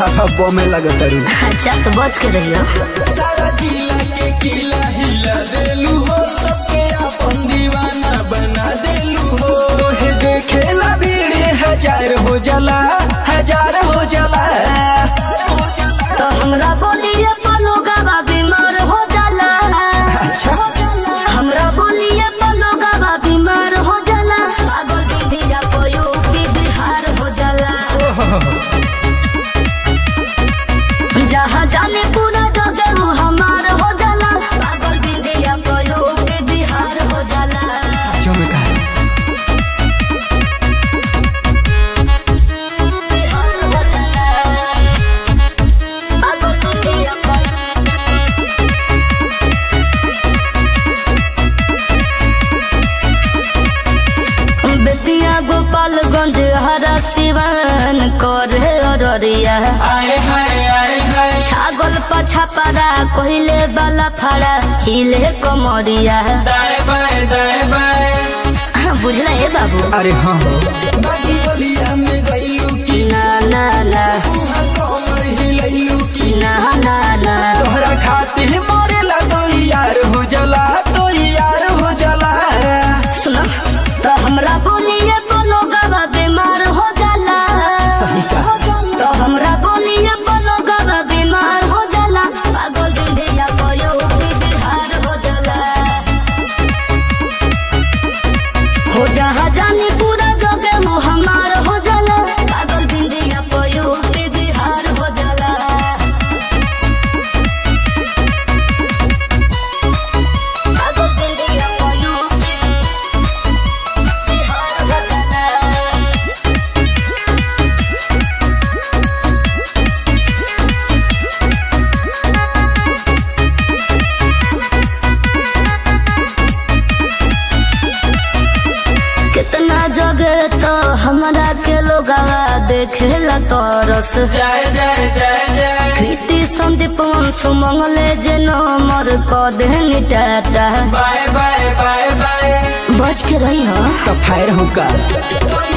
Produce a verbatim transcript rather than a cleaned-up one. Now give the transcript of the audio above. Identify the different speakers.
Speaker 1: साफा बमे लगत रू।
Speaker 2: अच्छा तो बच के रहियो।
Speaker 1: सारा जिला के किला हिला देलू हो, सबके अपन दीवाना बना देलू हो। तोहे देखेला भीड़ हजार हो जाला, हजार हो जाला।
Speaker 2: तो हमरा बोलिए पलोगा बीमार हो जाला।
Speaker 1: अच्छा
Speaker 2: हमरा बोलिए पलोगा बीमार हो जाला। पागल बिंदिया कोयो भी बिहार हो जाला। जहाँ जाने पूरा जगह वो हमार हो जाला। पागल बिंदिया कोयो भी बिहार हो जाला।
Speaker 1: जो मैं कहा
Speaker 2: बिहार हो जाला। पागल बिंदिया बेतिया गोपालगंज हरा सिवान करे अररिया।
Speaker 1: आए हाय आए हाय
Speaker 2: छागल पछा पारा कोहिले बाला फाड़ा हिले कमरिया।
Speaker 1: दाए बाए दाए बाए।
Speaker 2: बुझला है बाबू।
Speaker 1: अरे हाँ बागी बलिया में गईलू की
Speaker 2: ना ना ना
Speaker 1: तुहार कमर हिलैलू की
Speaker 2: ना ना ना
Speaker 1: तोहरा खातिर मरेला तो यार हो जाला, तो यार हो जाला।
Speaker 2: सुनो तो हमरा बोलिए बोलोगा बीमार हो जाला।
Speaker 1: सही कहा।
Speaker 2: तो हमरा बोलिए बोलोगा बीमार हो जाला। पागल बिंदिया कोयो भी बिहार हो जाला। हो जहाँ जानी पूरा जगह वो हमार हो जाला। पागल बिंदिया कोयो भी बिहार हो जाला। पागल बिंदिया कोयो भी बिहार हो जाला। कितना जगह तो हमरा के लोग देखेला तरस।
Speaker 1: जाए जाए जाए जाए
Speaker 2: कृति संदीप वंशु मंगले जे नमर क देहनी tata.
Speaker 1: Bye bye bye bye.
Speaker 2: बच के रही हो।
Speaker 1: तो फायर होगा।